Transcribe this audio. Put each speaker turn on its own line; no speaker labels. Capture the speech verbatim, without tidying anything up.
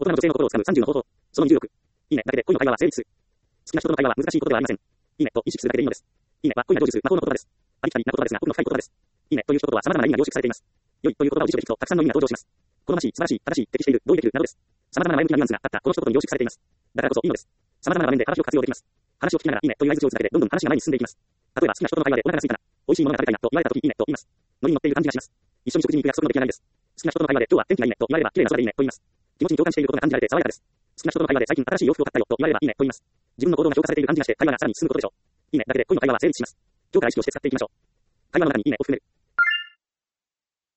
大人の女性の心を掴むさんじゅうの方法。そのにじゅうろく。いいねだけで恋の会話は成立する。好きな人との会話は難しいことではありません。いいねと意識するだけでいいのです。いいねは恋が成就する魔法の言葉です。ありきたりな言葉ですが、奥の深い言葉です。いいねという一言は様々な意味が凝縮されています。良いという言葉を辞書で聞くとたくさんの意味が登場します。好ましい、素晴らしい、正しい、適している、同意できるなどです。様々な前向きなニュアンスがあったこの一言に凝縮されています。だからこそいいのです。様々な場面で話を活用できます。話を聞きながらいいねという合図を打つだけでどんどん話が前に進んでいきます。例えば好きな人との会話でお腹が空いたな、美味しいものが食べたいなと言われた時いいねと言います。ノリに乗っている感じがします。一緒に食事に行く約束の出来上がりです。好きな人との会話で今日は天気がいいねと言われれば綺麗な空でいいねと言います。気持ちに共感していることが感じられて爽やかです。好きな人との会話で最近新しい洋服を買ったよと言われればいいねと言います。自分の行動が評価されている感じがして会話がさらに進むことでしょう。いいねだけで恋の会話は成立します。今日から意識をして使っていきましょう。会話の中にいいねを含める。